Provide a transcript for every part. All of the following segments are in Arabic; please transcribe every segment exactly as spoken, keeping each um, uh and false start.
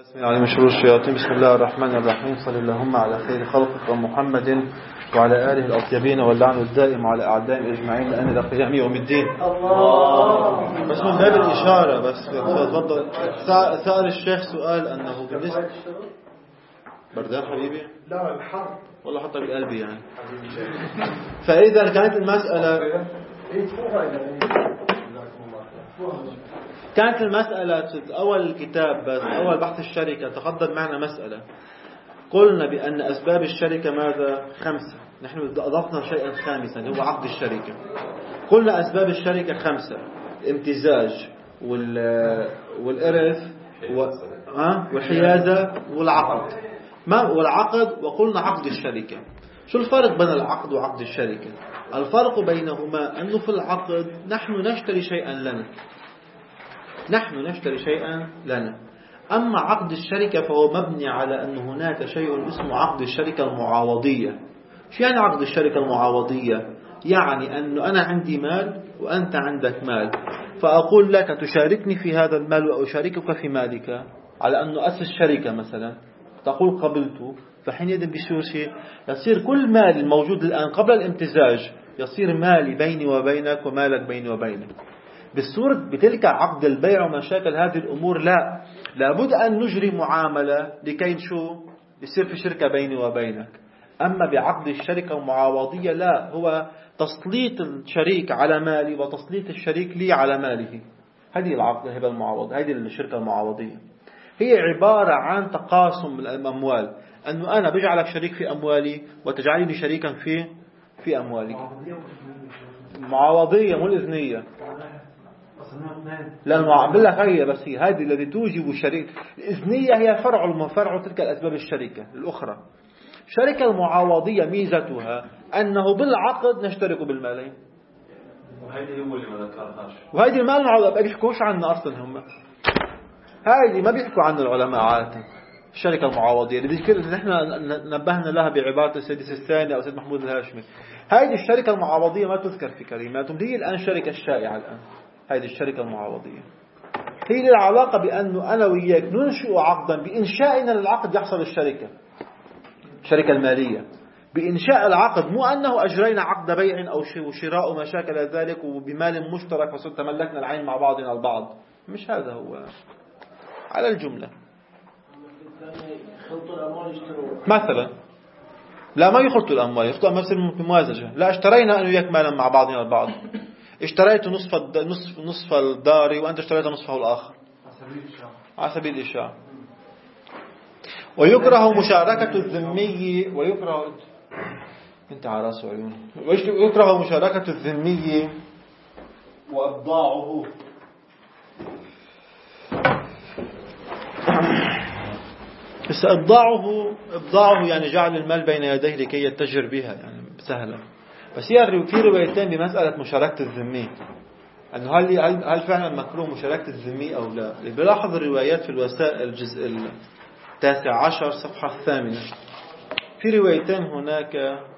على مشروع الشياطين. بسم الله الرحمن الرحيم. صلى اللهم على خير خلقك ومحمد وعلى آله الأطيبين واللعن الدائم على أعدائهم أجمعين لأن إلى قيام يوم الدين. الله. بس من باب الإشارة بس. تفضل. سأل الشيخ سؤال أنه بالنسبة بردان حبيبي؟ لا الحر والله حطها بقلبي يعني. فإذا كانت المسألة كانت المسألة أول الكتاب بس أول بحث الشركة تقدم معنا مسألة قلنا بأن أسباب الشركة ماذا؟ خمسة. نحن أضفنا شيئا خامسا هو عقد الشركة. قلنا أسباب الشركة خمسة: الامتزاج والإرث والحيازة والعقد. ما والعقد وقلنا عقد الشركة. شو الفرق بين العقد وعقد الشركة؟ الفرق بينهما أنه في العقد نحن نشتري شيئا لنا نحن نشتري شيئا لنا أما عقد الشركة فهو مبني على أن هناك شيء اسمه عقد الشركة المعاوضية. شو يعني عقد الشركة المعاوضية؟ يعني أنه أنا عندي مال وأنت عندك مال، فأقول لك تشاركني في هذا المال وأشاركك في مالك على أنه أسس شركة مثلا، تقول قبلت، فحينئذ بيصير شيء يصير كل مال الموجود الآن قبل الامتزاج يصير مالي بيني وبينك ومالك بيني وبينك. بالصورة بتلك عقد البيع ومشاكل هذه الأمور لا لابد أن نجري معاملة لكي شو يصير في شركة بيني وبينك. أما بعقد الشركة المعاوضية لا، هو تسليط الشريك على مالي وتسليط الشريك لي على ماله. هذه العقد هي المعاوضة، هذه الشركة المعاوضية هي عبارة عن تقاسم الأموال، أنه أنا بجعلك شريك في أموالي وتجعلني شريكا في في أموالي. معاوضية مو الإذنية. لا المعاملة لك هي بس هي هذه الذي توجب الشريك. الإذنية هي فرع المفرع تلك الأسباب الشركة الأخرى. الشركة المعاوضية ميزتها أنه بالعقد نشترك بالمالين. وهذه هو اللي ما ذكرهاش. وهذه المال المعاوضة ما بيحكوش عنها أصلا هم. هذه ما بيحكوا عنها العلماء عادة. الشركة المعاوضية اللي ذكر اللي نحن نبهنا لها بعبارة السادس الثاني أو سيد محمود الهاشمي. هذه الشركة المعاوضية ما تذكر في كلماتهم. هي الآن الشركة الشائعة الآن. هذه الشركة المعاوضية هي العلاقة بأنه أنا وياك ننشئ عقدا، بإنشائنا للعقد يحصل الشركة الشركة المالية بإنشاء العقد، مو أنه أجرينا عقد بيع أو شراء وما شاكل ذلك وبمال مشترك فصرت تملكنا العين مع بعضنا البعض. مش هذا هو على الجملة. مثلا لا ما يخلطوا الأموال، يخلطوا أموال في موازجة. لا اشترينا أنا وياك مالا مع بعضنا البعض، اشتريت نصف نصف نصف الدار وأنت اشتريت نصفه الآخر على سبيل الإشاعة. ويكره مشاركة الذمي ويكره انت على راس عيونه ويكره مشاركة الذمي وإبضاعه. بس إبضاعه إبضاعه يعني جعل المال بين يديه لكي يتجر بها يعني سهلا. بس هي في روايتين بمسألة مشاركة الذمي أنه هل هل فعلا مكروه مشاركة الذمي أو لا. بلاحظ الروايات في الوسائل الجزء التاسع عشر صفحة الثامنة في روايتين هناك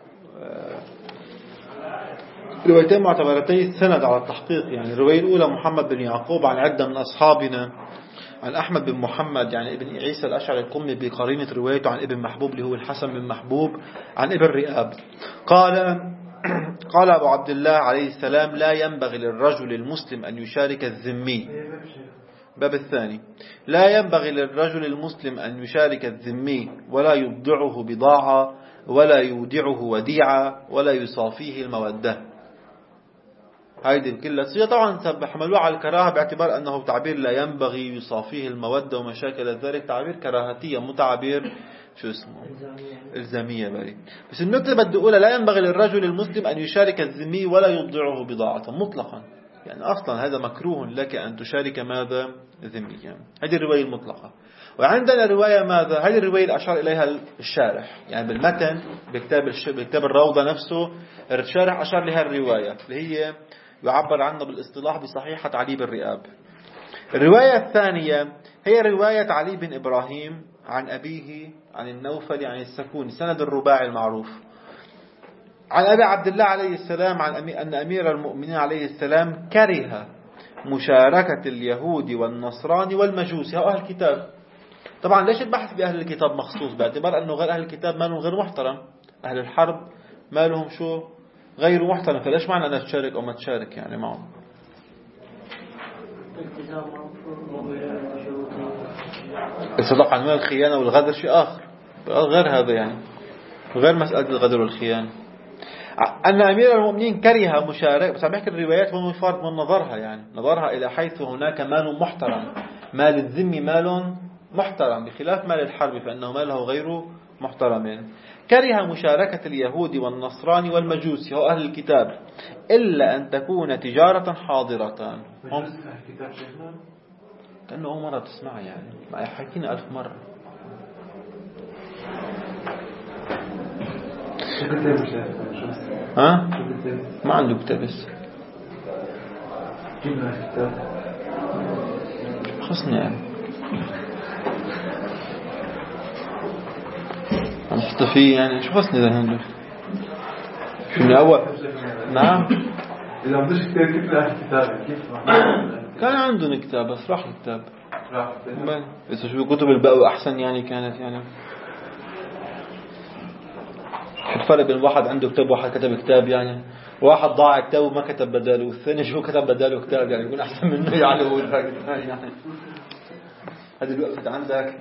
روايتين معتبرتي السند على التحقيق. يعني الرواية الأولى محمد بن يعقوب عن عدة من أصحابنا عن أحمد بن محمد يعني ابن عيسى الأشعري القمي بقرينة روايته عن ابن محبوب اللي هو الحسن بن محبوب عن ابن رئاب قال قال أبو عبد الله عليه السلام: لا ينبغي للرجل المسلم أن يشارك الذمي. باب الثاني: لا ينبغي للرجل المسلم أن يشارك الذمي ولا يبضعه بضاعة ولا يودعه وديعة ولا يصافيه المودة. هذه الكلة هي طبعا حملوها على الكراهة باعتبار أنه تعبير لا ينبغي يصافيه المودة ومشاكل ذلك، تعبير كراهتية مو تعبير شو اسمه الزامية بري. بس النقطة بدي أقولها: لا ينبغي للرجل المسلم أن يشارك الذمي ولا يبضعه بضاعة مطلقا. يعني أصلا هذا مكروه لك أن تشارك ماذا ذميا. هذه الرواية المطلقة. وعندنا رواية ماذا هذه الرواية اللي أشار إليها الشارح يعني بالمتن بكتاب بكتاب الروضة نفسه. الشارح أشار لها الرواية اللي هي يعبر عنها بالاصطلاح بصحيحة علي بن رئاب. الرواية الثانية هي رواية علي بن إبراهيم عن أبيه عن النوفل عن السكون سند الرباعي المعروف عن أبي عبد الله عليه السلام عن أن أمير المؤمنين عليه السلام كره مشاركة اليهود والنصران والمجوس أهل الكتاب طبعا ليش البحث بأهل الكتاب مخصوص؟ باعتبار أنه غير أهل الكتاب مالهم غير محترم. أهل الحرب مالهم شو؟ غير محترم. فليش معنى أنا تشارك أو ما تشارك يعني معهم؟ الصدق عن الخيانة والغدر شيء آخر غير هذا، يعني غير مسألة الغدر والخيانة. أن أمير المؤمنين كره مشاركة، بس عم يحكي الروايات من فرق من نظرها، يعني نظرها إلى حيث هناك مال محترم. مال الذم مال محترم بخلاف مال الحرب فإنه ماله غير محترم. كره مشاركة اليهود والنصراني والمجوس هو أهل الكتاب إلا أن تكون تجارة حاضرة. هم كأنه أول مرة تسمع، يعني ما حكينا ألف مرة. ها؟ ما عنده كتاب بس خصني يعني عم فيه يعني شو خصني ذا عنده شو أول. نعم إذا عندوش كتاب كيف له كتاب؟ كيف كان عندهم كتاب بس راح الكتاب. بس شو كتب الباقي أحسن يعني كانت يعني الفرق بين واحد عنده كتاب وواحد كتب كتاب، يعني واحد ضاع كتاب وما كتب بداله، والثاني شو كتب بداله كتاب يعني يكون أحسن منه يعني هو يعني هذه الوقفت عندك.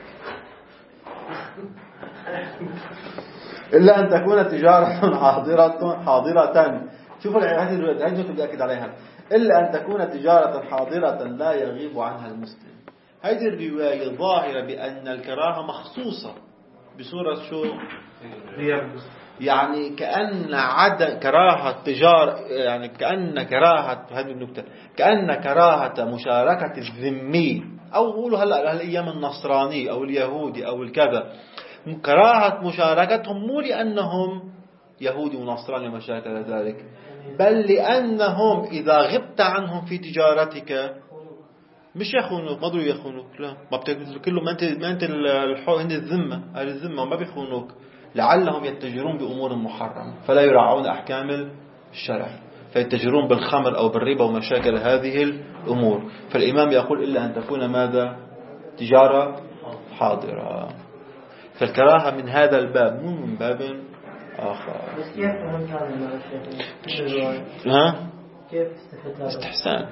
إلا أن تكون تجارة حاضرة حاضرة شوفوا هذه الرواية هذه بدي أكد عليها. إلا أن تكون تجارة حاضرة لا يغيب عنها المسلم. هذه الرواية ظاهرة بأن الكراهة مخصوصة بصورة شو؟ يعني كأن عدم كراهة تجارة، يعني كأن كراهة هذه النكتة كأن كراهة مشاركة الذمي أو قولوا هلا هالأيام النصراني أو اليهودي أو الكذا، كراهة مشاركتهم مو لأنهم يهودي ونصراني وما شابه ذلك، بل لأنهم إذا غبت عنهم في تجارتك مش يخونوك، ما ضروا يخونوك، لا ما بتقول كله ما أنت ما أنت الحق هند الذمة أهل الذمة ما بيخونوك، لعلهم يتجرون بأمور محرمة فلا يراعون أحكام الشرع فيتجرون بالخمر أو بالربا ومشاكل هذه الأمور. فالإمام يقول إلا أن تكون ماذا؟ تجارة حاضرة. فالكراهة من هذا الباب مو من باب آخر. بس كيف فهمت هذا؟ ها؟ كيف استفدت هذا؟ استحسان.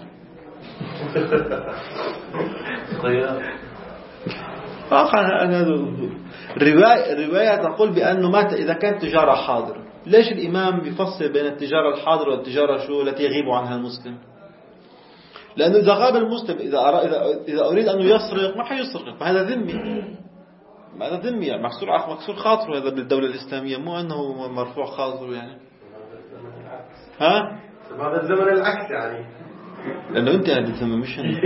آخر أنا الرواية الرواية تقول بأنه مات إذا كانت تجارة حاضرة. ليش الإمام بيفصل بين التجارة الحاضرة والتجارة شو التي يغيب عنها المسلم؟ لأنه إذا غاب المسلم إذا أرى إذا إذا أريد أن يسرق ما حيسرق، فهذا ذمي، هذا ذمي يعني مكسور عقل مكسور خاطره هذا بالدولة الإسلامية، مو أنه مرفوع خاطره يعني. ها؟ هذا الزمن العكس يعني. لأنه أنت هذا الزمن مش أنا.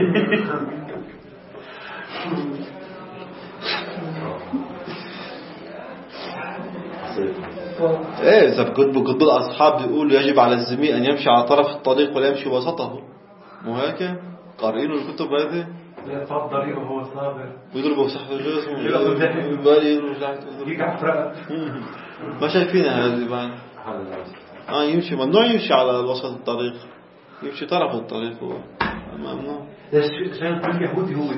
إيه إذا كتب كتب الأصحاب بيقولوا يجب على الزميل أن يمشي على طرف الطريق ولا يمشي وسطه، مو هيك؟ قارئينه الكتب هذه؟ يطرد طريقه وهو صابر ويضربه سحب الجسم ويبالي يرجع ما شايفينها هذه بعد. آه يمشي ممنوع يمشي على وسط الطريق، يمشي طرف الطريق هو ممنوع. ليش عشان كل يهودي هو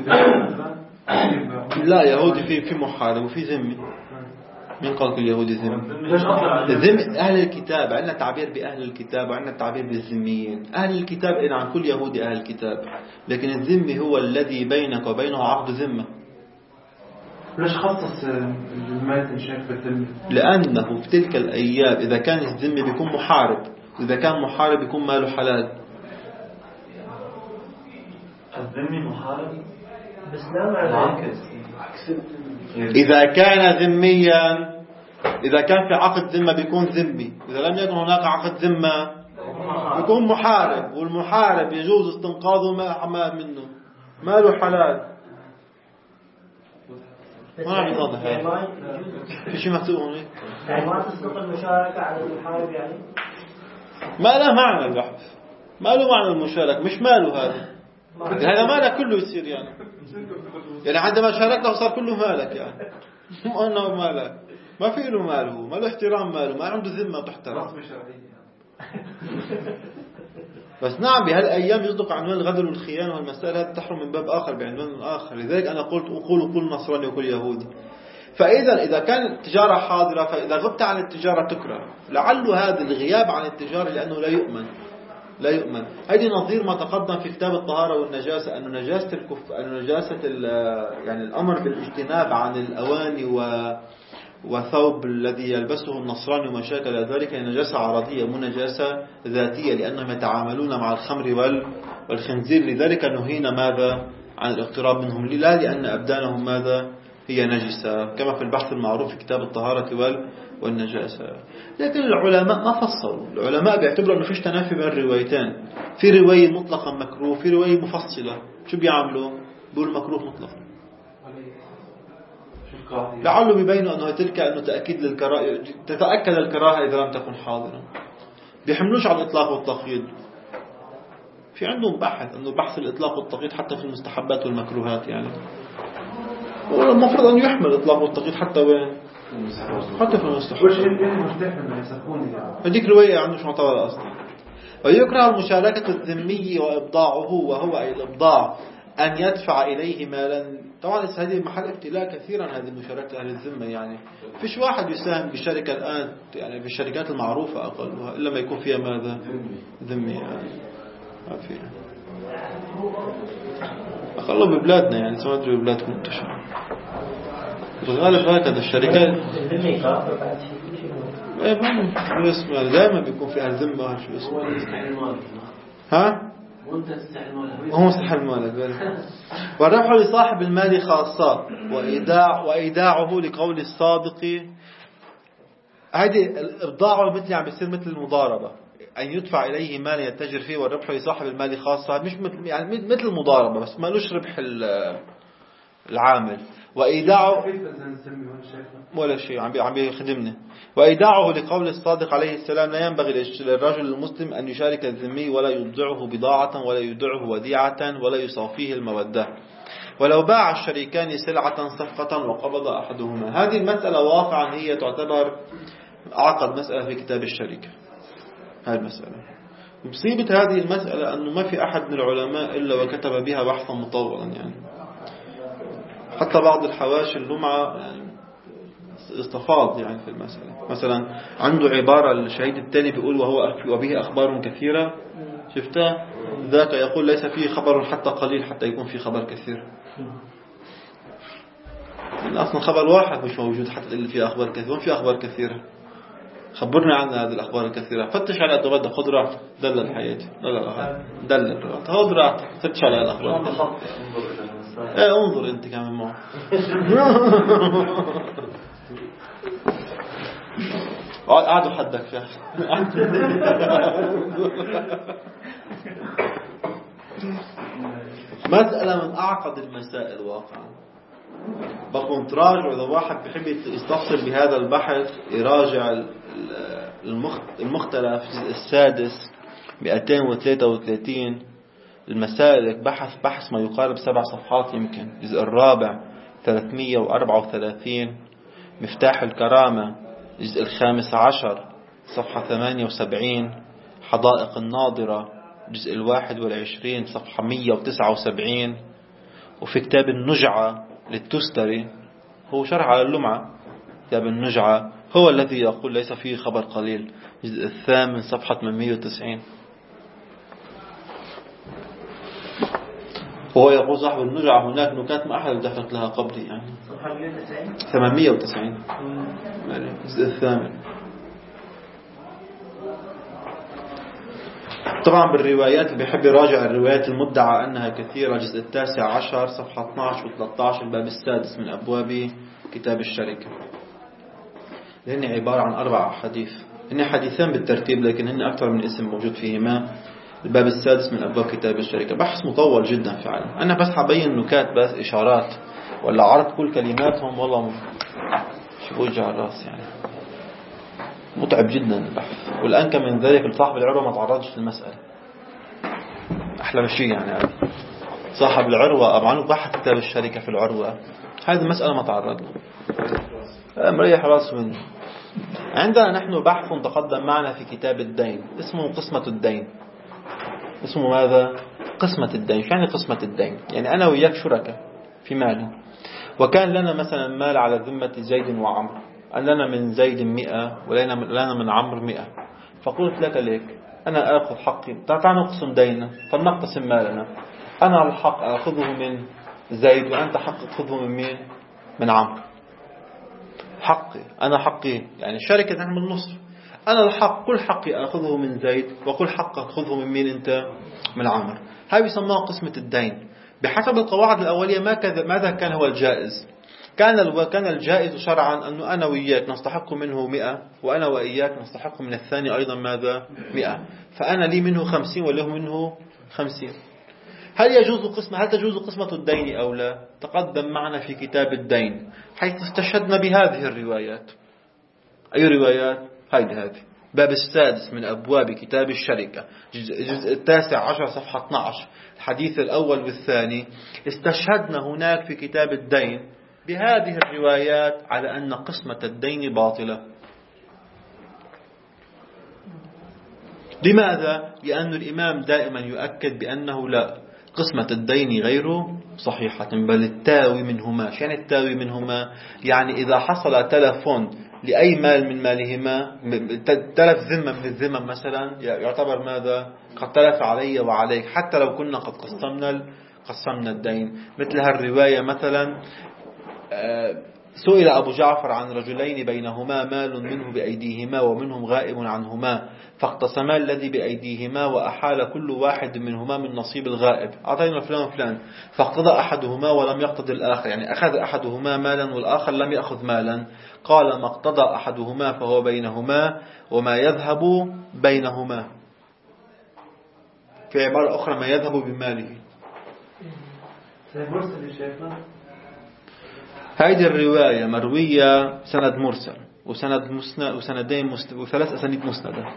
لا يهودي في في محارب وفي ذمي. مين قال كل يهودي ذمي؟ الذم أهل الكتاب، عندنا تعبير بأهل الكتاب وعندنا تعبير بالذميين. أهل الكتاب إن عن كل يهودي أهل الكتاب، لكن الذمي هو الذي بينك وبينه عقد ذمة. ليش خصص الميت الشيخ بالذمي؟ لأنه في تلك الأيام إذا كان الذمي بيكون محارب، وإذا كان محارب بيكون ماله حلال. الذمي محارب بس لا معنى إذا كان ذميا، إذا كان في عقد ذمة بيكون ذمي، إذا لم يكن هناك عقد ذمة بيكون محارب، والمحارب يجوز استنقاذه ما منه ماله حلال. ما عم يوضح هذا في شيء مكتوب هناك يعني ما تصدق المشاركة على المحارب يعني ما له معنى البحث، ما له معنى المشاركة، مش ماله هذا هذا مالك كله يصير يعني يعني عندما شاركته صار كله مالك يعني مو أنه مالك، ما في له ماله، ما له احترام ماله، ما عنده ذمة تحترم. بس نعم بهالأيام يصدق عنوان الغدر والخيانة والمسائل هذه تحرم من باب آخر بعنوان آخر. لذلك أنا قلت أقول كل نصراني وكل يهودي. فإذا إذا كان التجارة حاضرة، فإذا غبت عن التجارة تكره. لعل هذا الغياب عن التجارة لأنه لا يؤمن لا يؤمن. هذه نظير ما تقدم في كتاب الطهارة والنجاسة، أن نجاسة الكف أن نجاسة يعني الأمر بالاجتناب عن الأواني و وثوب الذي يلبسه النصراني وما شاكل ذلك نجاسة عرضية مو نجاسة ذاتية، لأنهم يتعاملون مع الخمر والخنزير. لذلك نهينا ماذا عن الاقتراب منهم، لا لأن أبدانهم ماذا هي نجسة، كما في البحث المعروف في كتاب الطهارة والنجاسة. لكن العلماء ما فصلوا. العلماء بيعتبروا أنه فيش تنافي بين الروايتين، في رواية مطلقا مكروه، في رواية مفصلة. شو بيعملوا؟ بيقولوا مكروه مطلقا، لعله بيبينوا أنه تلك أنه تأكيد للكراهة، تتأكد الكراهة إذا لم تكن حاضرا. بيحملوش على الإطلاق والتقييد. في عندهم بحث أنه بحث الإطلاق والتقييد حتى في المستحبات والمكروهات، يعني والمفروض أن يحمل الإطلاق والتقييد حتى وين؟ حتى في المستحبات. وش اللي مستحمل ما يسكوني يعني؟ هذيك رواية عنه شو معتبرة أصلا. ويكره المشاركة الذمي وإبضاعه، وهو أي الإبضاع أن يدفع إليه مالا. طبعا هذه محل ابتلاء كثيرا هذه مشاركة أهل الذمة. يعني فيش واحد يساهم بالشركة الآن، يعني بالشركات المعروفة أقلها، إلا ما يكون فيها ماذا ذمي. يعني ما فيها أقلهم ببلادنا، يعني سمعت ببلادكم منتشرة بالغالب هكذا الشركات. ايه ما اسمه يعني دائما بيكون في أهل ذمة. شو اسمه؟ ها؟ هو مستحيل المال. والربح لصاحب المال خاصة، وإيداع وإيداعه لقول الصادق. هذه الإبضاع مثل يعني بيصير مثل المضاربة، أن يدفع إليه مال يتجر فيه، والربح لصاحب المال خاصة، مش مثل يعني مثل المضاربة بس ما لوش ربح العامل. وإيداعه ولا شيء عم عم يخدمني. وإيداعه لقول الصادق عليه السلام: لا ينبغي للرجل المسلم أن يشارك الذمي ولا يبضعه بضاعة ولا يدعه وديعة ولا يصافيه المودة، ولو باع الشريكان سلعة صفقة وقبض أحدهما. هذه المسألة واقعا هي تعتبر أعقد مسألة في كتاب الشركة. هذه المسألة مصيبة هذه المسألة أنه ما في أحد من العلماء إلا وكتب بها بحثا مطولا. يعني حتى بعض الحواشي اللمعة يعني استفاض يعني في المسألة. مثلا عنده عبارة الشهيد الثاني بيقول: وهو وبه أخبار كثيرة. شفتها؟ ذاك يقول: ليس فيه خبر حتى قليل حتى يكون فيه خبر كثير. يعني أصلا خبر واحد مش موجود حتى اللي فيه أخبار كثيرة. فيه أخبار كثيرة، خبرنا عن هذه الأخبار الكثيرة. فتش على تغدى، خذ راحتك، دلل حياتي، دلل دلل خذ راحتك، فتش على الأخبار. ايه انظر انت كمان معه. قعدوا حدك فيها. مسألة من أعقد المسائل واقعا. بكون تراجع إذا واحد بيحب يستفصل بهذا البحث يراجع المختلف السادس مئتين وثلاثة وثلاثين المسائل. بحث بحث ما يقارب سبع صفحات يمكن. الجزء الرابع ثلاثمية وأربعة وثلاثين. مفتاح الكرامة الجزء الخامس عشر صفحة ثمانية وسبعين. حدائق الناظرة الجزء الواحد والعشرين صفحة مية وتسعة وسبعين. وفي كتاب النجعة للتستري، هو شرح على اللمعة، كتاب النجعة هو الذي يقول ليس فيه خبر قليل، الجزء الثامن صفحة ثمانمية وتسعين. وهو يقول صاحب النجعة: هناك نكات ما أحد دخلت لها قبلي. يعني ثمانمية وتسعين الجزء الثامن. طبعا بالروايات اللي بيحب يراجع الروايات المدعى أنها كثيرة، الجزء التاسع عشر صفحة اثني عشر وثلاثة عشر الباب السادس من أبواب كتاب الشركة. لأن عبارة عن أربع حديث، هن حديثان بالترتيب لكن هن أكثر من اسم موجود فيهما. الباب السادس من أبواب كتاب الشركة. بحث مطول جدا فعلا. أنا بس حبين نكات بس إشارات، ولا عرض كل كلماتهم والله شو وجع الراس. يعني متعب جدا البحث. والآن كم من ذلك صاحب العروة ما تعرضش للمسألة. أحلى شيء يعني هذا صاحب العروة أبعنه بحث كتاب الشركة في العروة، هذه المسألة ما تعرض له، مريح راسه منه. عندنا نحن بحث تقدم معنا في كتاب الدين اسمه قسمة الدين. اسمه ماذا؟ قسمة الدين. شو يعني قسمة الدين؟ يعني أنا وياك شركاء في مال، وكان لنا مثلا مال على ذمة زيد وعمر، أن لنا من زيد مئة ولنا من, لنا من عمر مئة، فقلت لك ليك أنا آخذ حقي، تعال نقسم ديننا فلنقسم مالنا، أنا الحق أخذه من زيد وأنت حق تأخذه من مين؟ من عمرو. حقي أنا حقي يعني الشركة نحن بالنصف، أنا الحق كل حقي أخذه من زيد وكل حق أخذه من مين أنت؟ من عمرو. هاي بيسموها قسمة الدين. بحسب القواعد الأولية ما كذا ماذا كان هو الجائز؟ كان كان الجائز شرعا أنه أنا وإياك نستحق منه مئة وأنا وإياك نستحق من الثاني أيضا ماذا؟ مئة، فأنا لي منه خمسين وله منه خمسين. هل يجوز قسمة هل تجوز قسمة الدين أو لا؟ تقدم معنا في كتاب الدين حيث استشهدنا بهذه الروايات. أي روايات؟ هذه هذه باب السادس من أبواب كتاب الشركة، الجزء التاسع عشر صفحة اثني عشر، الحديث الأول والثاني. استشهدنا هناك في كتاب الدين بهذه الروايات على أن قسمة الدين باطلة. لماذا؟ لأن الإمام دائما يؤكد بأنه لا، قسمة الدين غير صحيحة بل التاوي منهما. يعني التاوي منهما يعني إذا حصل تلف لأي مال من مالهما، تلف ذمة من الذمم مثلا، يعتبر ماذا؟ قد تلف علي وعليك حتى لو كنا قد قسمنا قسمنا الدين. مثل هالرواية مثلا، سئل أبو جعفر عن رجلين بينهما مال منه بأيديهما ومنهم غائب عنهما، فاقتسما الذي بأيديهما وأحال كل واحد منهما من نصيب الغائب، أعطينا فلان وفلان، فاقتضى أحدهما ولم يقتضي الآخر، يعني أخذ أحدهما مالا والآخر لم يأخذ مالا. قال ما اقتضى أحدهما فهو بينهما وما يذهب بينهما. في عبارة أخرى ما يذهب بماله. هذه الرواية مروية سند مرسل وسند مسند وسندين مسند وثلاث أسانيد مسندة،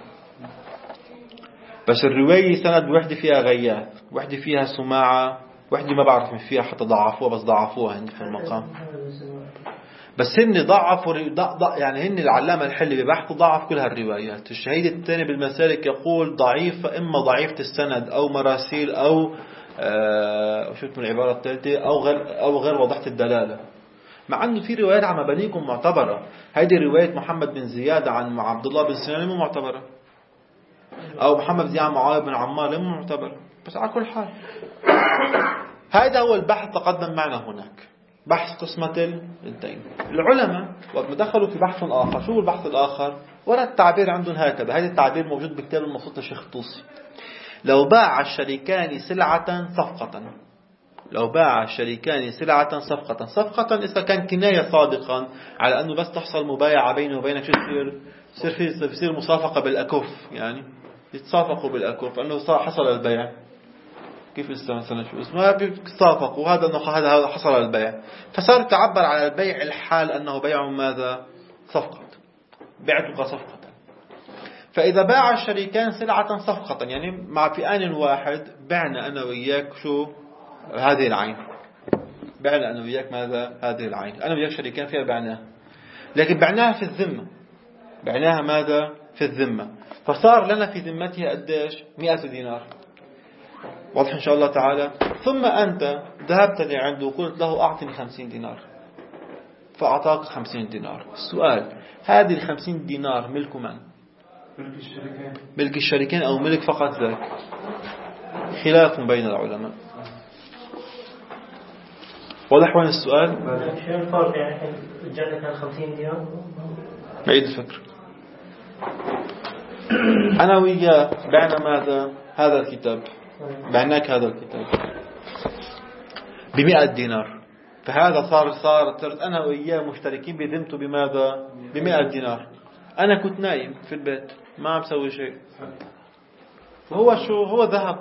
بس الرواية سند واحدة فيها غياث، واحدة فيها سماعة، واحدة ما بعرف من فيها حتى ضعفوها، بس ضعفوها هن في المقام. بس هن ضعفوا يعني هن العلامة الحلي ببحث ضعف كل هالروايات. الشهيد الثاني بالمسالك يقول ضعيفة، إما ضعيفة السند أو مراسيل أو آه شفت من العبارة الثالثة أو غير أو غير واضحة الدلالة. مع أنه في روايات عن مبانيكم معتبرة. هذه رواية محمد بن زياد عن عبد الله بن سنان مو معتبرة، أو محمد بن زياد عن معاوية بن عمار مو معتبرة. بس على كل حال هذا هو البحث تقدم معنا هناك، بحث قسمة الدين. العلماء وقت دخلوا في بحث آخر. شو البحث الآخر؟ ولا التعبير عندهم هكذا. هذا التعبير موجود بكتاب المبسوط للشيخ الطوسي. لو باع الشريكان سلعة صفقة، لو باع الشريكان سلعة صفقة، صفقة إذا كان كناية صادقا على أنه بس تحصل مبايعة بينه وبينك، شو تصير؟ يصير في يصير مصافقة بالأكف، يعني يتصافقوا بالأكف أنه حصل البيع. كيف مثلا شو اسمه؟ بيتصافقوا وهذا أنه هذا حصل البيع، فصار تعبر على البيع الحال أنه بيع ماذا؟ صفقة، بعتك صفقة. فإذا باع الشريكان سلعة صفقة يعني مع في آن واحد بعنا أنا وإياك شو؟ هذه العين، بعنا أنا وياك ماذا؟ هذه العين، أنا وياك شريكان فيها بعناها، لكن بعناها في الذمة، بعناها ماذا؟ في الذمة. فصار لنا في ذمتها قديش؟ مئة دينار. واضح إن شاء الله تعالى. ثم أنت ذهبت لعنده وقلت له أعطني خمسين دينار، فأعطاك خمسين دينار. السؤال، هذه الخمسين دينار ملك من؟ ملك الشريكين. ملك الشريكين أو ملك فقط ذاك؟ خلاف بين العلماء. واضح وين السؤال؟ شو الفرق يعني الجنة كان خمسين دينار؟ عيد الفكر. أنا وياه بعنا ماذا؟ هذا الكتاب، بعناك هذا الكتاب بمئة دينار، فهذا صار صار أنا وياه مشتركين بذمته بماذا؟ بمئة دينار. أنا كنت نايم في البيت ما عم سوي شيء، هو شو هو ذهب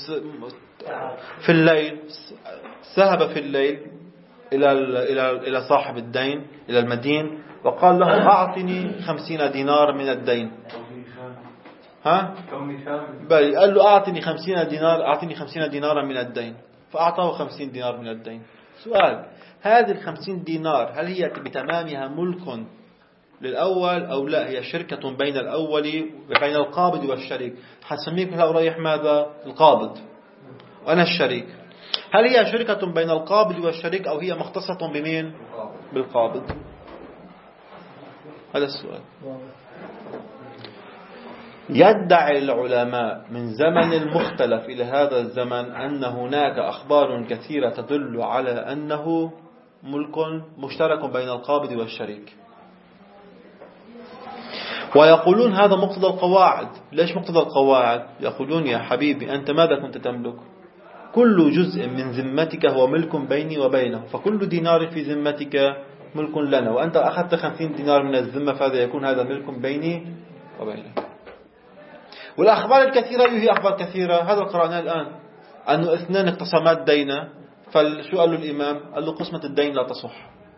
في الليل، ذهب في الليل إلى إلى إلى صاحب الدين إلى المدين وقال له أعطني خمسين دينار من الدين. ها؟ بل قال له أعطني خمسين دينار، أعطني خمسين دينارا من الدين، فأعطاه خمسين دينار من الدين. سؤال، هذه الخمسين دينار هل هي بتمامها ملك للأول أو لا هي شركة بين الأول بين القابض والشريك. حسميك لو رايح ماذا القابض وأنا الشريك. هل هي شركة بين القابض والشريك أو هي مختصة بمين بالقابض؟ هذا السؤال. يدعي العلماء من زمن المختلف إلى هذا الزمن أن هناك أخبار كثيرة تدل على أنه ملك مشترك بين القابض والشريك، ويقولون هذا مقتضى القواعد. ليش مقتضى القواعد؟ يقولون يا حبيبي أنت ماذا كنت تملك؟ كل جزء من ذمتك هو ملك بيني وبينه، فكل دينار في ذمتك ملك لنا، وأنت أخذت خمسين دينار من الذمة فهذا يكون هذا ملك بيني وبينك. والأخبار الكثيرة هي أخبار كثيرة. هذا قرأناه الآن أنه اثنان اقتسمات دينا، فشو قال له الإمام؟ قال له قسمة الدين لا تصح.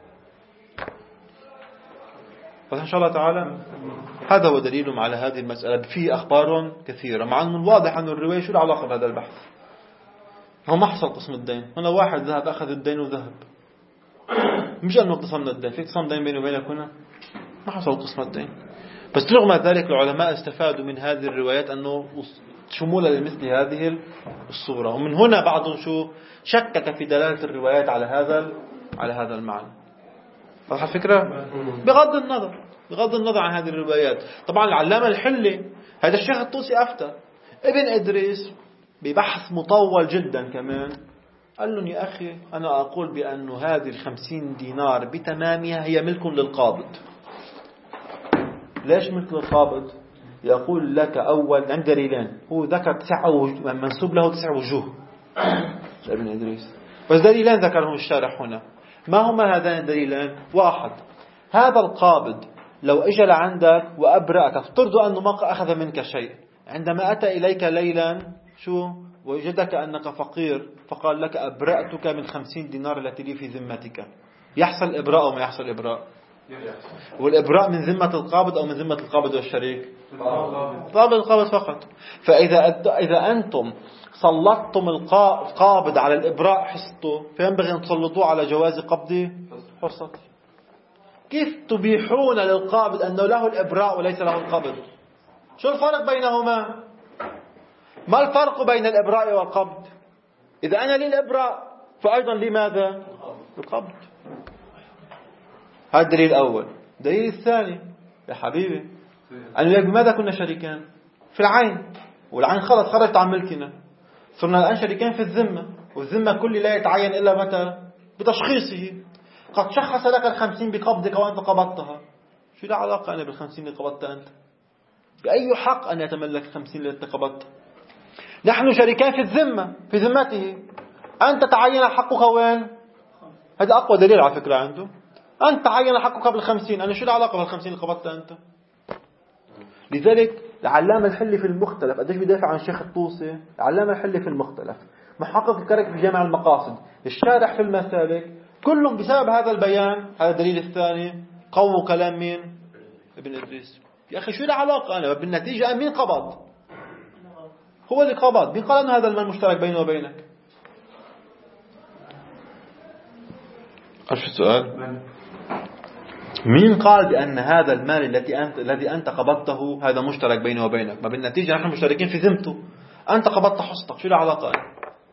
فإن شاء الله تعالى هذا هو دليلهم على هذه المسألة. فيه أخبار كثيرة، مع أنه الواضح أن الرواية شو العلاقة بهذا البحث. هو ما حصل قسم الدين، هنا واحد ذهب أخذ الدين وذهب، مش أنه اقتسمنا الدين. في اقتسام دين بيني وبينك هنا؟ ما حصل قسم الدين. بس رغم ذلك العلماء استفادوا من هذه الروايات أنه شمولة لمثل هذه الصورة، ومن هنا بعضهم شو شكك في دلالة الروايات على هذا على هذا المعنى. واضحة الفكرة؟ بغض النظر بغض النظر عن هذه الروايات. طبعا العلامة الحلي هذا الشيخ الطوسي أفتى ابن إدريس ببحث مطول جدا كمان، قال لهم يا أخي أنا أقول بأن هذه الخمسين دينار بتمامها هي ملك للقابض. ليش ملك للقابض؟ يقول لك أول عند دليلين، هو ذكر تسع وجوه منسوب له تسع وجوه ابن إدريس، بس دليلين ذكرهم الشارح هنا. ما هما هذان الدليلان؟ واحد، هذا القابض لو اجى لعندك وأبرأك، افترضوا أنه ما أخذ منك شيء، عندما أتى إليك ليلا شو وجدك أنك فقير فقال لك أبرأتك من خمسين دينار التي لي في ذمتك، يحصل إبراء أو ما يحصل إبراء؟ والإبراء من ذمة القابض أو من ذمة القابض والشريك؟ قابض القابض فقط. فإذا إذا أنتم سلطتم القابض على الإبراء حصته، فينبغي أن تسلطوه على جواز قبض حصته. كيف تبيحون للقابض أنه له الإبراء وليس له القبض؟ شو الفرق بينهما؟ ما الفرق بين الإبراء والقبض؟ إذا أنا لي الإبراء فأيضا لماذا القبض؟ هذا الدليل الأول. الدليل الثاني يا حبيبي أنا بماذا كنا شريكان؟ في العين، والعين خلص خرجت عن ملكنا، صرنا الآن شريكان في الذمة، والذمة كل لا يتعين إلا متى؟ بتشخيصه. قد شخص لك الخمسين بقبضك وأنت قبضتها، شو له علاقة أنا بالخمسين اللي قبضتها أنت؟ بأي حق أن يتملك الخمسين اللي قبضتها؟ نحن شريكان في الذمة في ذمته، أنت تعين حقك وين؟ هذا أقوى دليل على فكرة عنده. أنت تعين حقك بالخمسين، أنا شو العلاقة بالخمسين اللي قبضتها أنت؟ لذلك العلامة الحلي في المختلف قديش بيدافع عن الشيخ الطوسي؟ العلامة الحلي في المختلف، محقق الكرك في جامع المقاصد، الشارح في المسالك، كلهم بسبب هذا البيان. هذا الدليل الثاني قووا كلام مين؟ ابن إدريس. يا أخي شو العلاقة؟ أنا بالنتيجة مين قبض؟ هو اللي قبض. مين قال أن هذا المال مشترك بينه وبينك؟ أيش السؤال؟ مين قال بأن هذا المال الذي أنت الذي أنت قبضته هذا مشترك بينه وبينك؟ ما بالنتيجة نحن مشتركين في ذمته، أنت قبضت حصتك، شو العلاقة أنا؟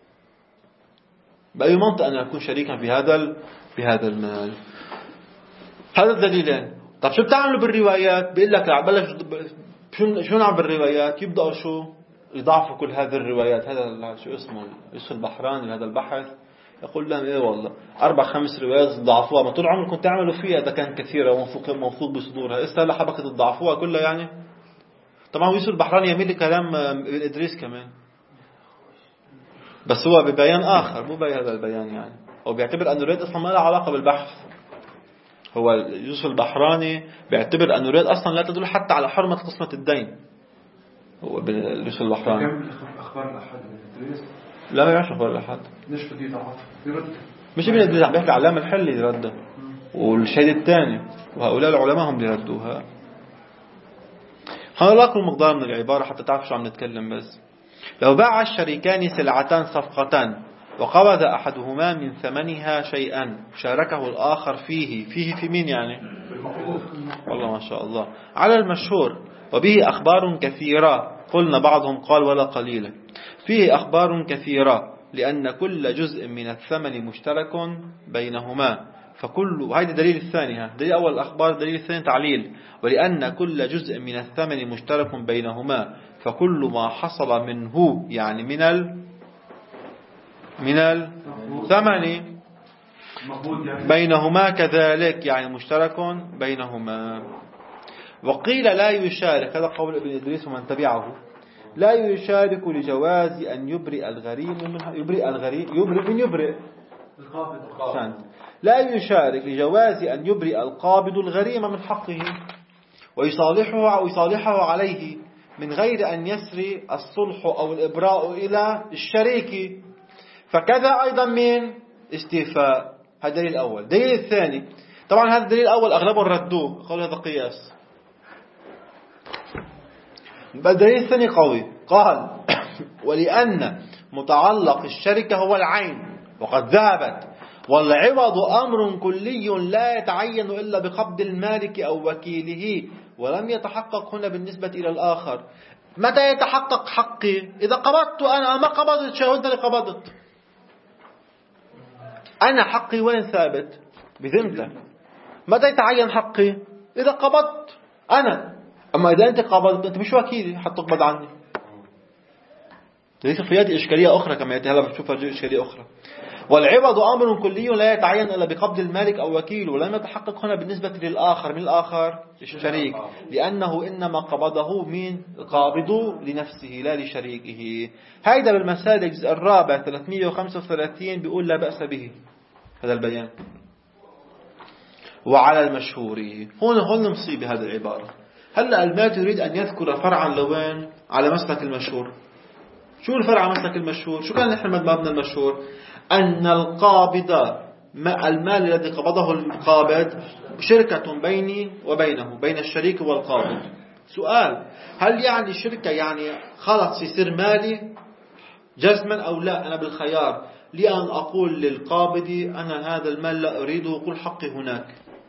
بأي منطق أن أكون شريكا في هذا في هذا المال؟ هذا الدليلين. طب شو بتعملوا بالروايات؟ بيقول لك بلش شو شو نعمل بالروايات؟ يبدأوا شو يضعفوا كل هذه الروايات. هذا شو اسمه يوسف البحراني هذا البحث يقول لهم ايه والله اربع خمس روايات ضعفوها، ما طول عمركم تعملوا فيها اذا كان كثيره وموثوق موثوق بصدورها، اسا هلا حبكت تضعفوها كلها يعني. طبعا يوسف البحراني يميل لكلام ابن ادريس كمان، بس هو ببيان اخر مو بهذا البيان يعني، او بيعتبر ان الروايات اصلا ما لها علاقه بالبحث. هو يوسف البحراني بيعتبر ان الروايات اصلا لا تدل حتى على حرمه قسمه الدين. هو يوسف البحراني كم اخبار الاحد من ادريس؟ لا ما يعرفش اخبار الاحد، ليش بدي ضعف يرد؟ مش ابن ادريس عم بيحكي علامه الحلي اللي رده والشهيد الثاني، وهؤلاء العلماء هم اللي ردوها. خلينا نلاقي المقدار من العباره حتى تعرفوا شو عم نتكلم. بس لو باع الشريكان سلعتان صفقتان وقبض احدهما من ثمنها شيئا شاركه الاخر فيه، فيه في مين يعني؟ والله ما شاء الله. على المشهور وبه أخبار كثيرة، قلنا بعضهم قال ولا قليلا. فيه أخبار كثيرة لأن كل جزء من الثمن مشترك بينهما، فكل هذا دليل الثاني. دليل أول الأخبار، دليل الثاني تعليل. ولأن كل جزء من الثمن مشترك بينهما فكل ما حصل منه يعني من ال من الثمن بينهما كذلك يعني مشترك بينهما. وقيل لا يشارك، هذا قول ابن إدريس ومن تبعه، لا يشارك لجواز أن يبرئ الغريم من يبرئ الغريم يبرئ من يبرئ القابض. لا يشارك لجواز أن يبرئ القابض الغريم من حقه ويصالحه أو يصالحه عليه من غير أن يسري الصلح أو الإبراء إلى الشريك، فكذا أيضا من استيفاء. هذا الدليل الأول. الدليل الثاني، طبعا هذا الدليل الأول أغلبهم ردوه، قالوا هذا قياس. الدليل الثاني قوي، قال ولأن متعلق الشركة هو العين وقد ذهبت، والعوض أمر كلي لا يتعين إلا بقبض المالك أو وكيله، ولم يتحقق هنا بالنسبة إلى الآخر. متى يتحقق حقي؟ إذا قبضت أنا، ما قبضت شيء وأنت اللي قبضت. أنا حقي وين ثابت؟ بذمتك. متى يتعين حقي؟ إذا قبضت أنا. أما إذا أنت قبضت أنت مش وكيلي حتى تقبض عني. ليس في هذه إشكالية أخرى كما يأتي هلا بتشوفها إشكالية أخرى. والعوض أمر كلي لا يتعين إلا بقبض المالك أو وكيله، ولم يتحقق هنا بالنسبة للآخر. من الآخر؟ الشريك، لأنه إنما قبضه من قابض لنفسه لا لشريكه. هيدا بالمسائل الجزء الرابع ثلاثمئة وخمسة وثلاثين بيقول لا بأس به هذا البيان. وعلى المشهور، هون هون مصيبة هذه العبارة. هلا المات يريد أن يذكر فرعا لوين؟ على مسلك المشهور. شو الفرع على مسلك المشهور؟ شو كان نحن مبنى المشهور؟ أن القابض المال الذي قبضه القابض شركة بيني وبينه، بين الشريك والقابض. سؤال، هل يعني شركة يعني خلص يصير مالي جزما أو لا؟ أنا بالخيار لأن أقول للقابض أنا هذا المال لا أريده، قل حقي هناك.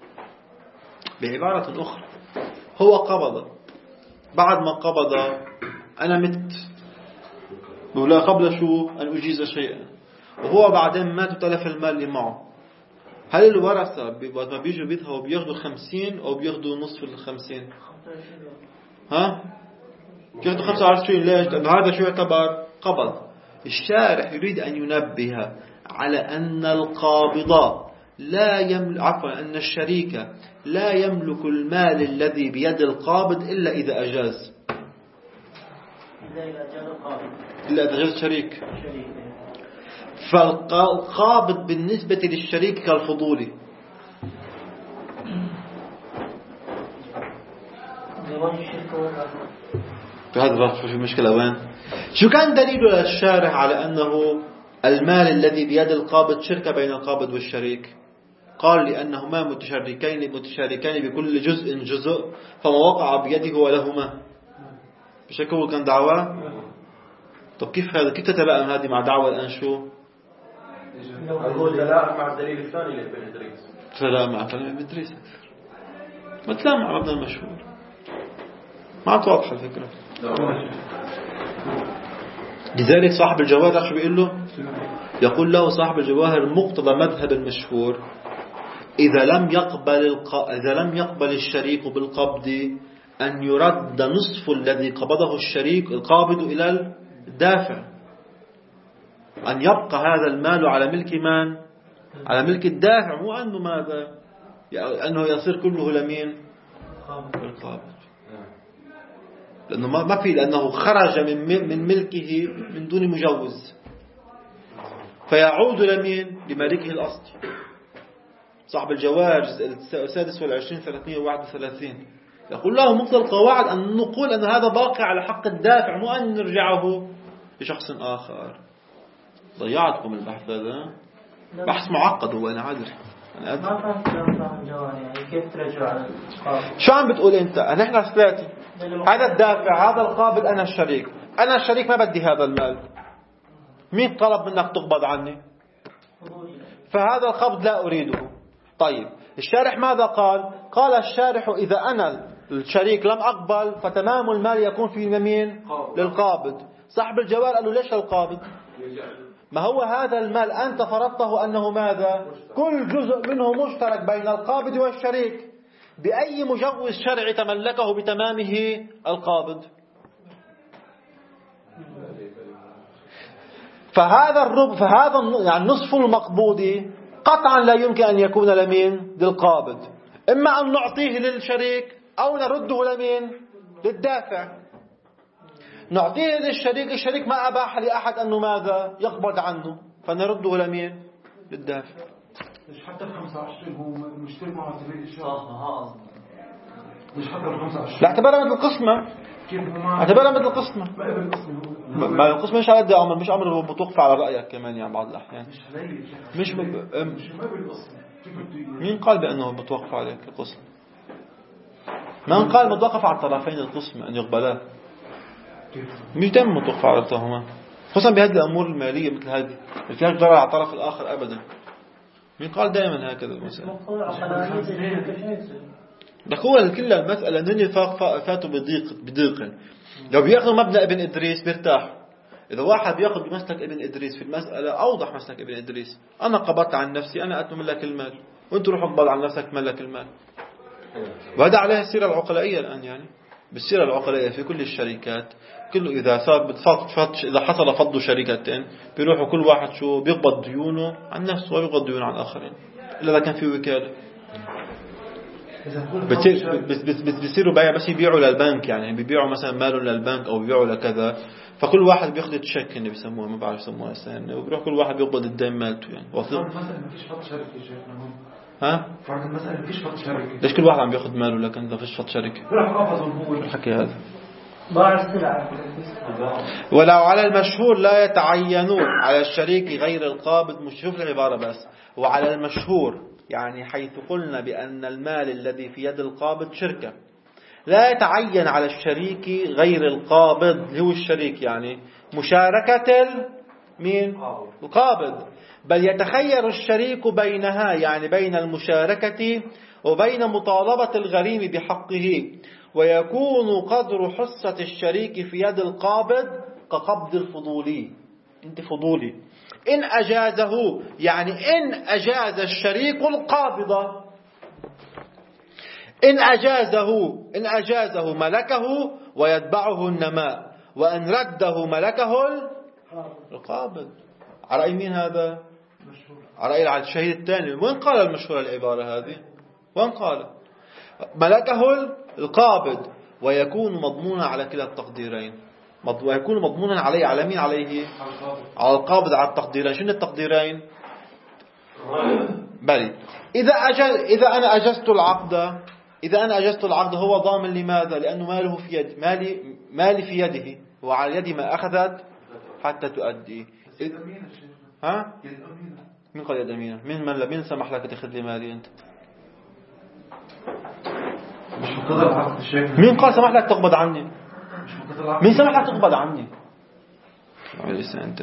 بعبارة أخرى، هو قبض، بعد ما قبض أنا مت، ولا قبل شو أن أجيز شيئا، وهو بعدين مات وتلف المال اللي معه. هل الورثة ما بيجوا بيذهبوا بياخدوا خمسين أو بياخدوا نصف الخمسين؟ ها؟ بياخدوا خمسة وعشرين. ليش؟ لأن هذا شو يعتبر قبض. الشارح يريد أن ينبه على أن القابض لا يملك، عفوا أن الشريك لا يملك المال الذي بيد القابض إلا إذا أجاز، إلا إذا أجاز الشريك. فالقابض بالنسبة للشريك كالفضولي. في هذا الرأس في مشكلة وين؟ شو كان دليل الشارح على أنه المال الذي بيد القابض شركة بين القابض والشريك؟ قال لأنهما متشاركين متشاركين بكل جزء جزء، فما وقع بيده ولهما. بشكل كان دعوة. طب كيف هذا؟ كيف تتلائم هذه مع دعوة الآن؟ شو أقول تلائم مع الدليل الثاني لابن إدريس. تلائم مع ابن إدريس ما تلائم مع ابن المشهور. ما واضحة الفكرة. لذلك صاحب الجواهر شو بيقول له؟ يقول له صاحب الجواهر مقتضى مذهب المشهور إذا لم يقبل الق... إذا لم يقبل الشريك بالقبض أن يرد نصف الذي قبضه الشريك القابض إلى الدافع، أن يبقى هذا المال على ملك من؟ على ملك الدافع، مو أنه ماذا؟ أنه يصير كله لمين؟ القابض. لأنه ما في، لأنه خرج من من ملكه من دون مجوز، فيعود لمين؟ لمالكه الأصلي. صاحب الجواهر السادس والعشرين ثلاثمئة وواحد وثلاثين يقول له مقتضى القواعد أن نقول أن هذا باقي على حق الدافع، مو أن نرجعه لشخص آخر. ضيعتكم البحث هذا، بحث معقد هو. أنا عذر أنا ما فهمت كلام الجواهر، يعني كيف ترجع على القابض؟ شو عم بتقول أنت؟ نحن ثلاثة، هذا الدافع، هذا القابض، أنا الشريك. أنا الشريك ما بدي هذا المال، مين طلب منك تقبض عني؟ فهذا القبض لا أريده. طيب الشارح ماذا قال؟ قال الشارح إذا أنا الشريك لم أقبل فتمام المال يكون في يمين للقابض. صاحب الجوار قال له ليش القابض؟ ما هو هذا المال أنت فرضته أنه ماذا؟ كل جزء منه مشترك بين القابض والشريك. بأي مجوز شرعي تملكه بتمامه القابض؟ فهذا الربع فهذا يعني نصف المقبوض قطعا لا يمكن أن يكون لمين؟ للقابض. إما أن نعطيه للشريك أو نرده لمين؟ للدافع. نعطيه للشريك، الشريك ما أباح لأحد أنه ماذا؟ يقبض عنه، فنرده لمين؟ للدافع. مش حتى ال خمسة وعشرين هو مشترك معه سبيل الإشارة. مش حتى ال خمسة وعشرين. لا اعتبرها مثل القسمة. كيف ما؟ اعتبرها مثل القسمة. ما قبل القسمة. ما القسمة مش على قد أمر، مش أمر بتوقف على رأيك كمان يعني بعض الأحيان. مش علي. مش ب... مش ما قبل القسمة. كيف بده؟ مين قال بأنه بتوقف عليك القسمة؟ من قال متوقف على الطرفين القسمة أن يقبلاه؟ مش دائما متوقف على الطرفين، خصوصا بهذه الأمور المالية مثل هذه اللي فيها ضرر على الطرف الآخر أبدا. مين قال دائما هكذا المسألة؟ دخول كل المسألة أنني فاتوا بضيق بضيق. لو بيأخذوا مبنى ابن إدريس بيرتاح. إذا واحد بيأخذ بمسلك ابن إدريس في المسألة أوضح مسلك ابن إدريس، أنا قبضت عن نفسي أنا أتملك المال وأنت روح اقبض عن نفسك ملك المال. وهذا عليه السيرة العقلائية الآن، يعني بالسيرة العقلائية في كل الشركات كله إذا صار إذا حصل فض شركتين بيروحوا كل واحد شو بيقبض ديونه عن نفسه وبيقبض ديونه عن آخرين إلا إذا كان في وكالة. بيصيروا بيع بس يبيعوا للبنك، يعني بيبيعوا مثلا ماله للبنك أو بيبيعوا لكذا، فكل واحد بياخذ تشيك اللي بيسموها ما بعرف يسموها السنة وبيروح كل واحد بيقبض الدين مالته. يعني وصل مثلا ما فيش فض شركة شيخنا هون. ها؟ فرض مثلا ما فيش فض شركة. ليش كل واحد عم بياخذ ماله لكن إذا فيش فض شركة؟ راح قفزهم هو الحكي هذا. باع السلعة. ولو على المشهور لا يتعينون على الشريك غير القابض. مش شوف العبارة بس، وعلى المشهور يعني حيث قلنا بأن المال الذي في يد القابض شركة لا يتعين على الشريك غير القابض اللي هو الشريك يعني مشاركة مين؟ القابض، بل يتخير الشريك بينها يعني بين المشاركة وبين مطالبة الغريم بحقه، ويكون قدر حصة الشريك في يد القابض كقبض الفضولي. انت فضولي إن أجازه، يعني إن أجاز الشريك القابضة إن أجازه إن أجازه ملكه ويتبعه النماء، وإن رده ملكه القابض. على رأي مين هذا؟ على رأي الشهيد الثاني. وين قال المشهور العبارة هذه؟ وين قال ملكه القابض ويكون مضمونا على كلا التقديرين؟ ويكون مضمونا عليه على مين؟ عليه على القابض على التقديرين. شنو التقديرين؟ بلي إذا أجل إذا أنا أجزت العقد إذا أنا أجزت العقد هو ضامن لماذا؟ لأنه ماله في يد مالي مالي في يده وعلى يدي ما أخذت حتى تؤدي. ها؟ مين قال يد أمينة؟ مين من مين سمح لك تأخذ لي مالي أنت؟ مش مقتضى العقد الشيخ. مين قال سمح لك تقبض عني؟ مش مقتضى العقد. مين سمح لك تقبض عني؟ أنت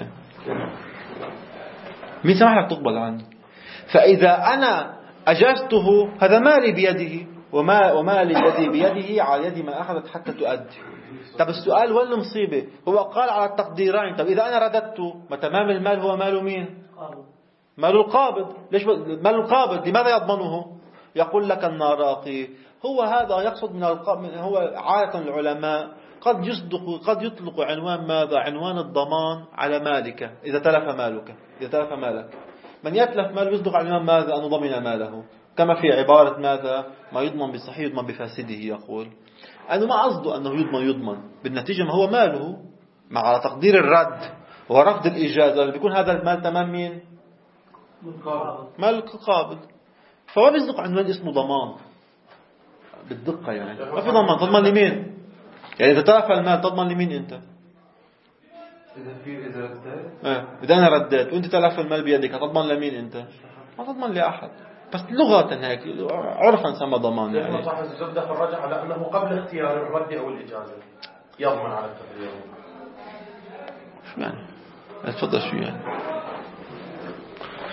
مين سمح لك تقبض عني؟ فإذا أنا أجزته هذا مالي بيده وما ومالي الذي بيده على يد ما أخذت حتى تؤدي. طب السؤال ولا المصيبة هو قال على التقديرين. طب إذا أنا رددته ما تمام المال هو مال مين؟ مال القابض. ليش مال القابض؟ لماذا يضمنه؟ يقول لك الناراقي هو هذا يقصد من القابض. هو عادة العلماء قد يصدق قد يطلق عنوان ماذا؟ عنوان الضمان على مالك إذا تلف مالك إذا تلف مالك. من يتلف ماله يصدق على عنوان ماذا؟ أنه ضمن ماله، كما في عبارة ماذا؟ ما يضمن بصحيح يضمن بفاسده. يقول أنه ما قصده أنه يضمن يضمن بالنتيجة ما هو ماله مع على تقدير الرد ورفض الإجازة بيكون هذا المال تمام مين؟ مال القابض. فما بيصدق عنوان اسمه ضمان بالدقة، يعني ما في ضمان. تضمن لمين؟ يعني إذا تلف المال تضمن لمين أنت؟ إذا في إذا رديت إيه إذا أنا رديت وأنت تلف المال بيدك تضمن لمين أنت؟ ما تضمن لأحد. بس لغة هيك عرفا سمى ضمان. يعني صاحب الزبدة فرجع على أنه قبل اختيار الرد أو الإجازة يضمن على التقدير. شو يعني؟ اتفضل شو يعني؟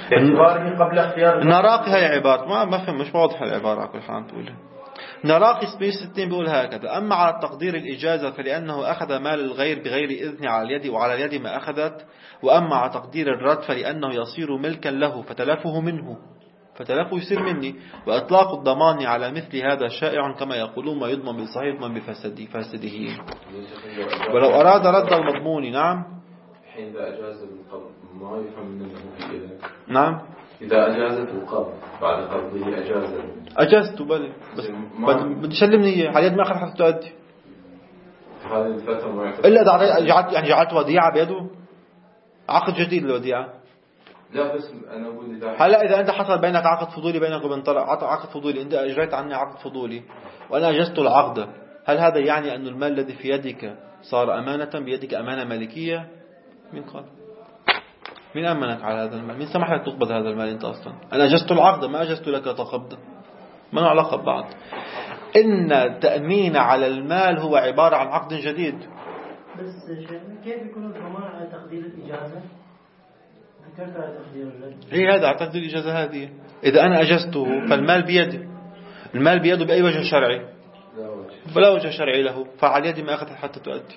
باعتباره قبل اختيار نراقي هاي عبارة ما ما فهم مش واضحة العبارة على كل حال تقولها. نراقي سبيس ستين بيقول هكذا: أما على تقدير الإجازة فلأنه أخذ مال الغير بغير إذن على اليد وعلى اليد ما أخذت. وأما على تقدير الرد فلأنه يصير ملكا له فتلفه منه فتلفه يصير مني. وإطلاق الضمان على مثل هذا شائع كما يقولون ما يضمن بالصحيح يضمن بفاسده فاسده. ولو أراد رد المضمون نعم حين إذا أجاز القبض ما يفهم منه في نعم إذا أجازت القبض بعد قبضه أجاز أجازت بلي بس بدي سلمني إياه على يد ما أخذ حتى تؤدي هذه الفترة ما يعتبر إلا إذا جعلت يعني جعلت وديعة بيده عقد جديد للوديعة. لا بس أنا أقول إذا هلا إذا أنت حصل بينك عقد فضولي بينك وبين طرف عقد فضولي أنت أجريت عني عقد فضولي وأنا أجزت العقد، هل هذا يعني أن المال الذي في يدك صار أمانة بيدك أمانة مالكية؟ مين قال؟ مين أمنك على هذا المال؟ مين سمح لك تقبض هذا المال أنت أصلا؟ أنا أجزت العقد ما أجزت لك تقبض، ما له علاقة ببعض. إن التأمين على المال هو عبارة عن عقد جديد. بس كيف يكون الضمان على تقدير الإجازة؟ ذكرت على تقدير الرد. إيه هذا على تقدير الإجازة هذه. إذا أنا أجزته فالمال بيدي، المال بيده بأي وجه شرعي؟ بلا وجه شرعي له، فعلى يدي ما أخذت حتى تؤدي.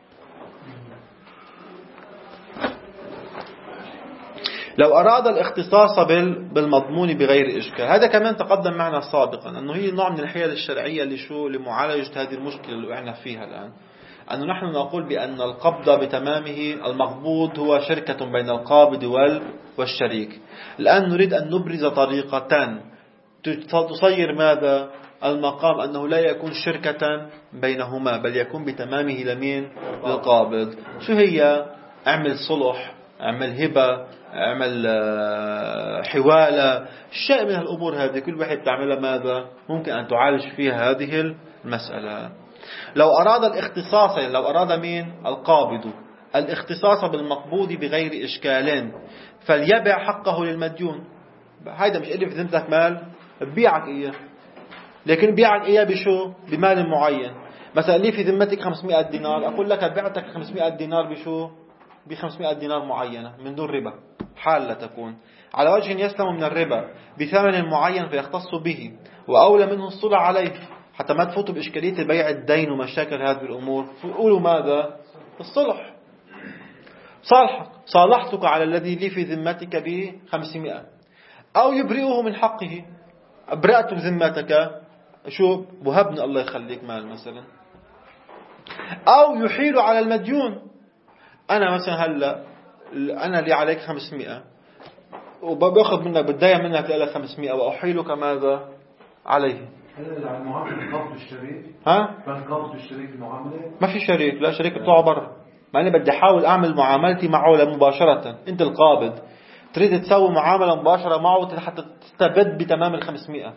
لو أراد الاختصاص بالمضمون بغير إشكال، هذا كمان تقدم معنا سابقا أنه هي نوع من الحيل الشرعية لشو لمعالجة هذه المشكلة اللي وقعنا فيها الآن. أنه نحن نقول بأن القبض بتمامه المقبوض هو شركة بين القابض والشريك. الآن نريد أن نبرز طريقتان تصير ماذا المقام أنه لا يكون شركة بينهما بل يكون بتمامه لمين للقابض. شو هي؟ اعمل صلح، اعمل هبة، اعمل حوالة، شيء من الأمور هذه كل واحد تعملها ماذا ممكن أن تعالج فيها هذه المسألة. لو أراد الاختصاص يعني لو أراد مين القابض الاختصاص بالمقبوض بغير إشكالين فليبع حقه للمديون. هيدا مش اللي في ذمتك مال ببيعك إياه، لكن بيعك إياه بشو؟ بمال معين. مثلا لي في ذمتك خمسمائة دينار، أقول لك بعتك خمسمائة دينار بشو؟ ب خمسمائة دينار معينة من دون ربا، حالة تكون على وجه يسلم من الربا بثمن معين فيختص به، وأولى منه الصلح عليه حتى ما تفوتوا بإشكالية بيع الدين ومشاكل هذه الأمور. فقولوا ماذا؟ الصلح. صالحك صالحتك على الذي لي في ذمتك ب خمسمائة، أو يبرئه من حقه، أبرأت ذمتك شو وهبني الله يخليك مال مثلا، أو يحيل على المديون. أنا مثلا هلا أنا اللي عليك خمسمائة وبأخذ منك بداية منك لك خمسمائة وأحيلك ماذا عليه؟ هذا المعاملة قبض الشريك. ها؟ كان قبض الشريك المعاملة. ما في شريك، لا شريك بتوع برا. ما أنا بدي أحاول أعمل معاملتي معه مباشرة. أنت القابض تريد تسوي معاملة مباشرة معه حتى تستبد بتمام الخمسمائة.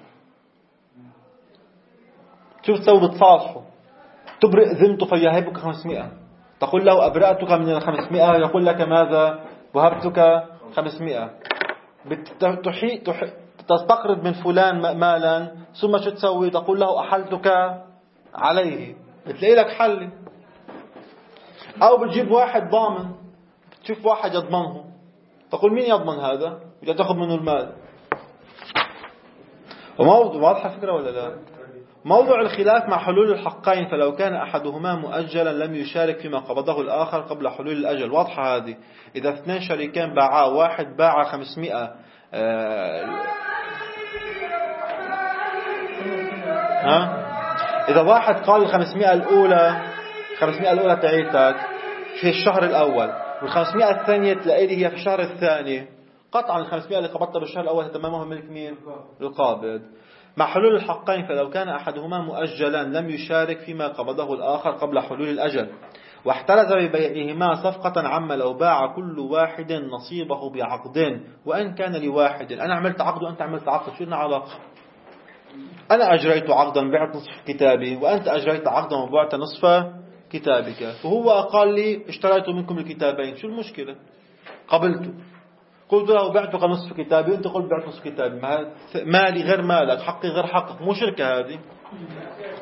شوف تسوي بتصالحه، تبرئ ذمته فيهبك خمسمائة، تقول له أبرأتك من الخمسمائة، يقول لك ماذا؟ وهبتك خمسمائة. بتحي تحي تستقرض من فلان مالا، ثم شو تسوي؟ تقول له أحلتك عليه، بتلاقي لك حل. أو بتجيب واحد ضامن، تشوف واحد يضمنه، تقول مين يضمن هذا؟ ولا تأخذ منه المال. وموضوع واضحة فكرة ولا لا؟ موضوع الخلاف مع حلول الحقين، فلو كان أحدهما مؤجلا لم يشارك فيما قبضه الآخر قبل حلول الأجل. واضحة هذه. إذا اثنين شريكين باعا، واحد باع خمسمائة آه ها؟ إذا واحد قال الخمسمائة الأولى خمسمائة الأولى تعيتك في الشهر الأول، والخمسمائة الثانية تلاقي لي هي في الشهر الثاني، قطعا الخمسمائة اللي قبضتها بالشهر الأول تمامها ملك مين؟ القابض. مع حلول الحقين، فلو كان أحدهما مؤجلا لم يشارك فيما قبضه الآخر قبل حلول الأجل، واحترز ببيعهما صفقة عما لو باع كل واحد نصيبه بعقد وأن كان لواحد. أنا عملت عقد وأنت عملت عقد، شو لنا علاقة؟ أنا أجريت عقدا بعت نصف كتابي، وأنت أجريت عقدا وبعت نصف كتابك، وهو قال لي اشتريت منكم الكتابين، شو المشكلة؟ قبلته، قلت له بعتك نصف كتابي وانت قلت بعت نصف كتابي، مالي غير مالك، حقي غير حقك، مو شركة هذه.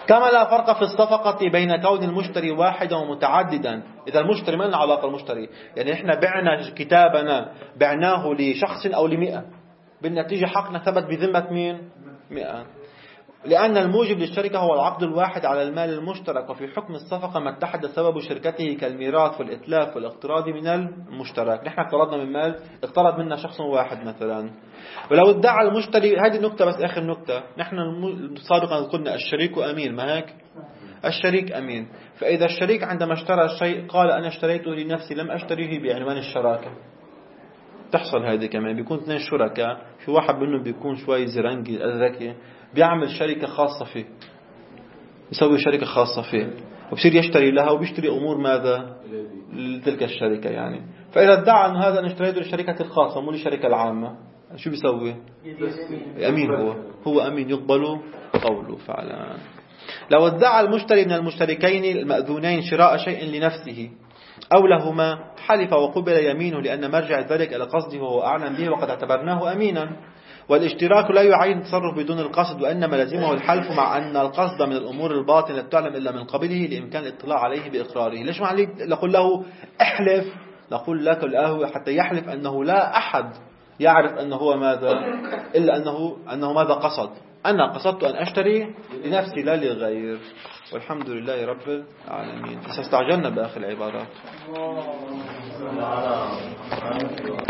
كما لا فرق في الصفقة بين كون المشتري واحدا ومتعددا. إذا المشتري ما لنا علاقة المشتري، يعني إحنا بعنا كتابنا بعناه لشخص أو لمئة، بالنتيجة حقنا ثبت بذمة مين؟ مئة. لأن الموجب للشركة هو العقد الواحد على المال المشترك، وفي حكم الصفقة ما اتحد سبب شركته كالميراث والإتلاف والاقتراض من المشترك. نحن اقترضنا من مال اقترض منا شخص واحد مثلا، ولو ادعى المشتري، هذه النكتة بس آخر نكتة، نحن سابقا قلنا الشريك أمين، ما هيك؟ الشريك أمين. فإذا الشريك عندما اشترى الشيء قال أنا اشتريته لنفسي لم أشتريه بعنوان الشراكة، تحصل هذه كمان. بيكون اثنين شركاء، في واحد منهم بيكون شوي زرنجي ذكي بيعمل شركة خاصة فيه، يسوي شركة خاصة فيه وبصير يشتري لها وبيشتري أمور ماذا لتلك الشركة يعني. فإذا ادعى أن هذا أنا اشتريته للشركة الخاصة مو للشركة العامة، شو بيسوي؟ أمين. هو هو أمين يقبل قوله فعلا. لو ادعى المشتري من المشتركين المأذونين شراء شيء لنفسه أو لهما حلف وقبل يمينه، لأن مرجع ذلك إلى قصده وهو أعلم به وقد اعتبرناه أمينا. والاشتراك لا يعين التصرف بدون القصد، وإنما لازمه الحلف، مع أن القصد من الأمور الباطنة لا تعلم إلا من قبله لإمكان الاطلاع عليه بإقراره. ليش ما عليك نقول له احلف، نقول لك الآه حتى يحلف أنه لا أحد يعرف أنه هو ماذا إلا أنه أنه ماذا قصد. أنا قصدت أن أشتري لنفسي لا للغير. والحمد لله رب العالمين. فاستعجلنا بآخر العبارات.